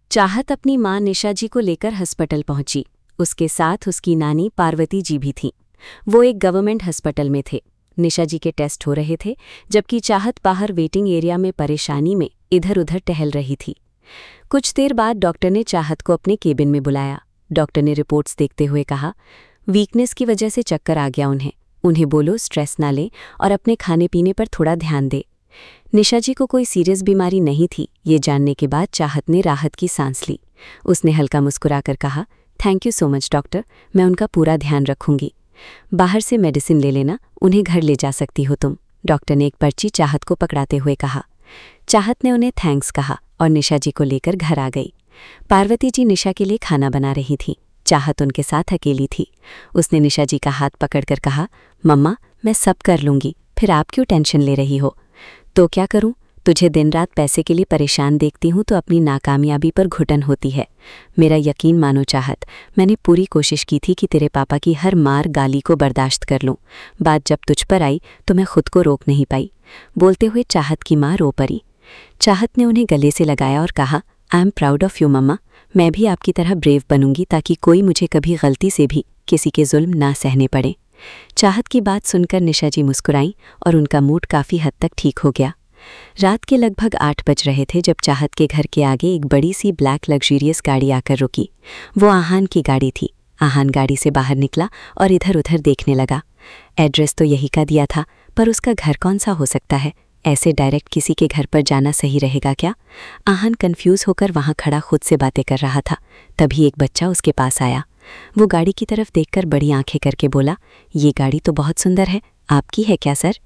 चाहत अपनी मां निशा जी को लेकर अस्पताल पहुंची। उसके साथ उसकी नानी पार्वती जी भी थीं। वो एक गवर्नमेंट अस्पताल में थे। निशा जी के टेस्ट हो रहे थे, जबकि चाहत बाहर वेटिंग एरिया में परेशानी में इधर उधर टहल रही थी। कुछ देर बाद डॉक्टर ने चाहत को अपने केबिन में बुलाया। डॉक्टर ने रिपोर्ट्स देखते हुए कहा, वीकनेस की वजह से चक्कर आ गया उन्हें बोलो स्ट्रेस ना लें और अपने खाने पीने पर थोड़ा ध्यान दे। निशा जी को कोई सीरियस बीमारी नहीं थी, ये जानने के बाद चाहत ने राहत की सांस ली। उसने हल्का मुस्कुराकर कहा, thank you so much doctor, मैं उनका पूरा ध्यान रखूंगी। बाहर से मेडिसिन ले लेना, उन्हें घर ले जा सकती हो तुम। डॉक्टर ने एक पर्ची चाहत को पकड़ाते हुए कहा। चाहत ने उन्हें थैंक्स कहा और निशा जी को लेकर घर आ गई। पार्वती जी निशा के लिए खाना बना रही थी। चाहत उनके साथ अकेली थी। उसने निशा जी का हाथ पकड़कर कहा, मम्मा मैं सब कर लूंगी, फिर आप क्यों टेंशन ले रही हो? तो क्या करूं? तुझे दिन रात पैसे के लिए परेशान देखती हूं तो अपनी नाकामयाबी पर घुटन होती है। मेरा यकीन मानो चाहत, मैंने पूरी कोशिश की थी कि तेरे पापा की हर मार गाली को बर्दाश्त कर लूं। बात जब तुझ पर आई तो मैं खुद को रोक नहीं पाई। बोलते हुए चाहत की मां रो पड़ी। चाहत ने उन्हें गले से लगाया और कहा, I am proud of you mamma, मैं भी आपकी तरह ब्रेव बनूंगी ताकि कोई मुझे कभी गलती से भी किसी के जुल्म ना सहने पड़े। चाहत की बात सुनकर निशा जी मुस्कुराईं और उनका मूड काफ़ी हद तक ठीक हो गया। रात के लगभग 8 बज रहे थे जब चाहत के घर के आगे एक बड़ी सी ब्लैक लग्जरियस गाड़ी आकर रुकी। वो आहान की गाड़ी थी। आहान गाड़ी से बाहर निकला और इधर उधर देखने लगा। एड्रेस तो यही का दिया था, पर उसका घर कौन सा हो सकता है? ऐसे डायरेक्ट किसी के घर पर जाना सही रहेगा क्या? आहान कंफ्यूज होकर वहां खड़ा खुद से बातें कर रहा था। तभी एक बच्चा उसके पास आया। वो गाड़ी की तरफ देखकर बड़ी आंखें करके बोला, ये गाड़ी तो बहुत सुंदर है, आपकी है क्या सर?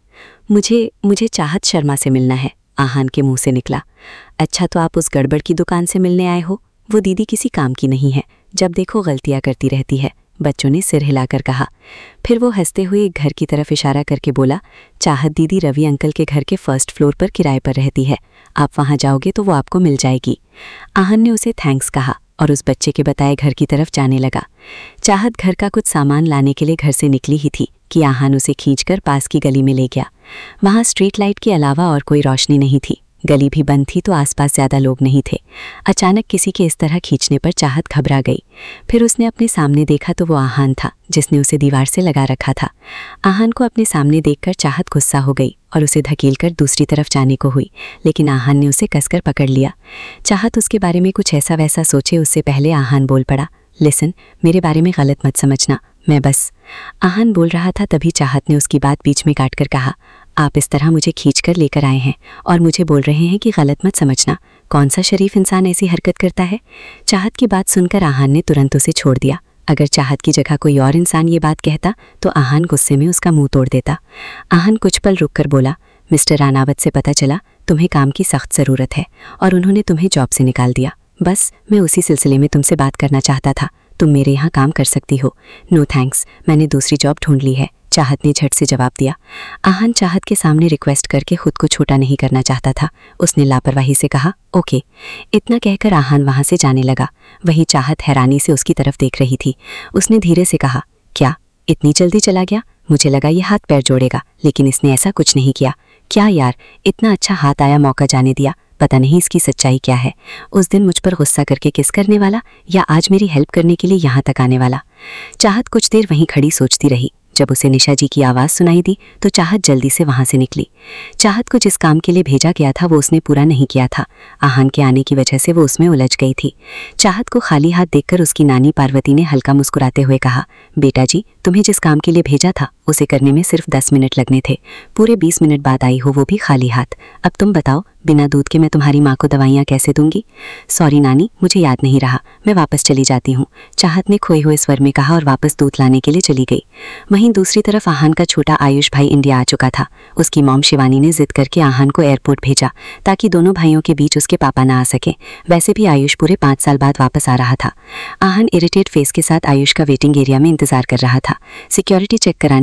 मुझे चाहत शर्मा से मिलना है, आहान के मुंह से निकला। अच्छा, तो आप उस गड़बड़ की दुकान से मिलने आए हो? वो दीदी किसी काम की नहीं है, जब देखो गलतियां करती रहती है, बच्चों ने सिर हिलाकर कहा। फिर वो हंसते हुए एक घर की तरफ इशारा करके बोला, चाहत दीदी रवि अंकल के घर के फर्स्ट फ्लोर पर किराए पर रहती है, आप वहां जाओगे तो वो आपको मिल जाएगी। आहान ने उसे थैंक्स कहा और उस बच्चे के बताए घर की तरफ जाने लगा। चाहत घर का कुछ सामान लाने के लिए घर से निकली ही थी कि आहान उसे खींचकर पास की गली में ले गया। वहां स्ट्रीट लाइट के अलावा और कोई रोशनी नहीं थी। गली भी बंद थी तो आसपास ज्यादा लोग नहीं थे। अचानक किसी के इस तरह खींचने पर चाहत घबरा गई। फिर उसने अपने सामने देखा तो वो आहान था, जिसने उसे दीवार से लगा रखा था। आहान को अपने सामने देखकर चाहत गुस्सा हो गई और उसे धकेलकर दूसरी तरफ जाने को हुई, लेकिन आहान ने उसे कसकर पकड़ लिया। चाहत उसके बारे में कुछ ऐसा वैसा सोचे उससे पहले आहान बोल पड़ा, लिसन, मेरे बारे में गलत मत समझना, मैं बस। आहान बोल रहा था तभी चाहत ने उसकी बात बीच में काटकर कहा, आप इस तरह मुझे खींचकर लेकर आए हैं और मुझे बोल रहे हैं कि गलत मत समझना। कौन सा शरीफ इंसान ऐसी हरकत करता है? चाहत की बात सुनकर आहान ने तुरंत उसे छोड़ दिया। अगर चाहत की जगह कोई और इंसान ये बात कहता तो आहान गुस्से में उसका मुंह तोड़ देता। आहान कुछ पल रुककर बोला, मिस्टर रानावत से पता चला तुम्हें काम की सख्त ज़रूरत है और उन्होंने तुम्हें जॉब से निकाल दिया। बस मैं उसी सिलसिले में तुमसे बात करना चाहता था। तुम मेरे यहाँ काम कर सकती हो? नो थैंक्स, मैंने दूसरी जॉब ढूंढ ली है, चाहत ने झट से जवाब दिया। आहान चाहत के सामने रिक्वेस्ट करके खुद को छोटा नहीं करना चाहता था। उसने लापरवाही से कहा, ओके। इतना कहकर आहान वहां से जाने लगा। वहीं चाहत हैरानी से उसकी तरफ देख रही थी। उसने धीरे से कहा, क्या इतनी जल्दी चला गया? मुझे लगा ये हाथ पैर जोड़ेगा, लेकिन इसने ऐसा कुछ नहीं किया। क्या यार, इतना अच्छा हाथ आया, मौका जाने दिया। पता नहीं इसकी सच्चाई क्या है। उस दिन मुझ पर गुस्सा करके किस करने वाला, या आज मेरी हेल्प करने के लिए यहाँ तक आने वाला। चाहत कुछ देर वहीं खड़ी सोचती रही। जब उसे निशा जी की आवाज़ सुनाई दी तो चाहत जल्दी से वहां से निकली। चाहत को जिस काम के लिए भेजा गया था वो उसने पूरा नहीं किया था। आहान के आने की वजह से वो उसमें उलझ गई थी। चाहत को खाली हाथ देखकर उसकी नानी पार्वती ने हल्का मुस्कुराते हुए कहा, बेटा जी, तुम्हें जिस काम के लिए भेजा था उसे करने में सिर्फ 10 मिनट लगने थे, पूरे 20 मिनट बाद आई हो, वो भी खाली हाथ। अब तुम बताओ, बिना दूध के मैं तुम्हारी माँ को दवाइयाँ कैसे दूंगी? सॉरी नानी, मुझे याद नहीं रहा, मैं वापस चली जाती हूँ, चाहत ने खोए हुए स्वर में कहा और वापस दूध लाने के लिए चली गई। वहीं दूसरी तरफ आहान का छोटा आयुष भाई इंडिया आ चुका था। उसकी मॉम शिवानी ने जिद करके आहान को एयरपोर्ट भेजा ताकि दोनों भाइयों के बीच उसके पापा ना आ सके। वैसे भी आयुष पूरे 5 साल बाद वापस आ रहा था। आहान इरिटेट फेस के साथ आयुष का वेटिंग एरिया में इंतजार कर रहा था। सिक्योरिटी चेक कराने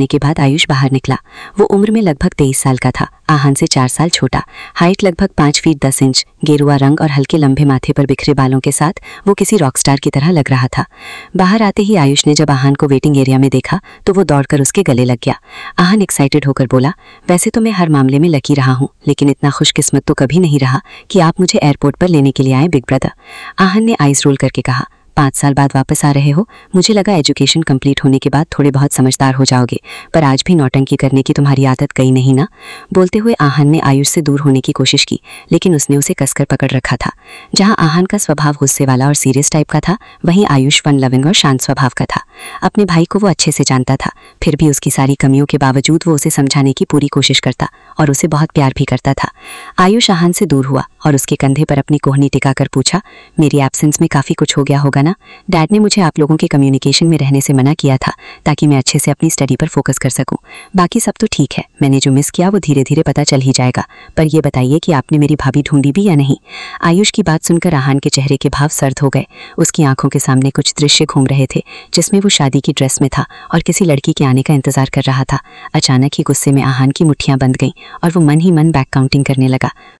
के बाद आयुष बाहर निकला। वो उम्र में लगभग 23 साल का था, आहान से 4 साल छोटा, हाइट लगभग 5 फीट 10 इंच, गेरुआ रंग और हल्के लंबे माथे पर बिखरे बालों के साथ वो किसी रॉकस्टार की तरह लग रहा था। बाहर आते ही आयुष ने जब आहान को वेटिंग एरिया में देखा तो वो दौड़कर उसके गले लग गया। आहान एक्साइटेड होकर बोला, वैसे तो मैं हर मामले में लकी रहा हूँ, लेकिन इतना खुशकिस्मत तो कभी नहीं रहा कि आप मुझे एयरपोर्ट पर लेने के लिए आए बिग ब्रदर। आहान ने आइज रोल करके कहा, 5 साल बाद वापस आ रहे हो, मुझे लगा एजुकेशन कंप्लीट होने के बाद थोड़े बहुत समझदार हो जाओगे, पर आज भी नौटंकी करने की तुम्हारी आदत गई नहीं ना। बोलते हुए आहान ने आयुष से दूर होने की कोशिश की, लेकिन उसने उसे कसकर पकड़ रखा था। जहां आहान का स्वभाव गुस्से वाला और सीरियस टाइप का था, वहीं आयुष फन लविंग और शांत स्वभाव का था। अपने भाई को वो अच्छे से जानता था, फिर भी उसकी सारी कमियों के बावजूद वो उसे समझाने की पूरी कोशिश करता और उसे बहुत प्यार भी करता था। आयुष आहान से दूर हुआ और उसके कंधे पर अपनी कोहनी टिकाकर पूछा, मेरी एब्सेंस में काफ़ी कुछ हो गया होगा ना? डैड ने मुझे आप लोगों के कम्युनिकेशन में रहने से मना किया था ताकि मैं अच्छे से अपनी स्टडी पर फोकस कर सकूं। बाकी सब तो ठीक है, मैंने जो मिस किया वो धीरे धीरे पता चल ही जाएगा, पर ये बताइए कि आपने मेरी भाभी ढूंढी भी या नहीं? आयुष की बात सुनकर आहान के चेहरे के भाव सर्द हो गए। उसकी आंखों के सामने कुछ दृश्य घूम रहे थे जिसमें वो शादी की ड्रेस में था और किसी लड़की के आने का इंतजार कर रहा था। अचानक ही गुस्से में आहान की मुट्ठियां बंद गईं और वो मन ही मन बैक काउंटिंग करने लगा।